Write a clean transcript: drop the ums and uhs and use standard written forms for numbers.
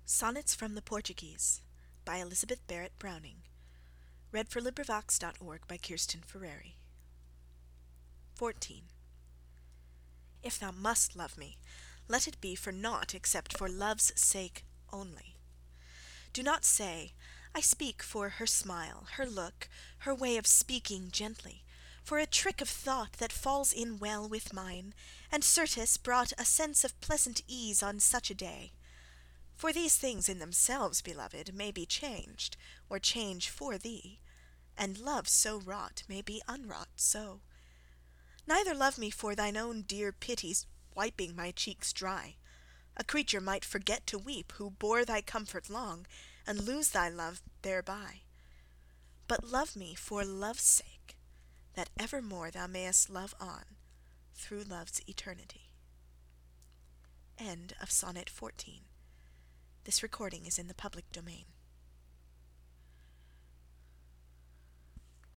Sonnets from the Portuguese by Elizabeth Barrett Browning. 14. If thou must love me, let it be for nought except for love's sake only. Do not say, I speak for her smile, her look, her way of speaking gently, for a trick of thought that falls in well with mine, and certes brought a sense of pleasant ease on such a day. For these things in themselves, beloved, may be changed, or change for thee, and love so wrought may be unwrought so. Neither love me for thine own dear pity's wiping my cheeks dry. A creature might forget to weep who bore thy comfort long, and lose thy love thereby. But love me for love's sake, that evermore thou mayest love on through love's eternity. End of Sonnet 14. This recording is in the public domain.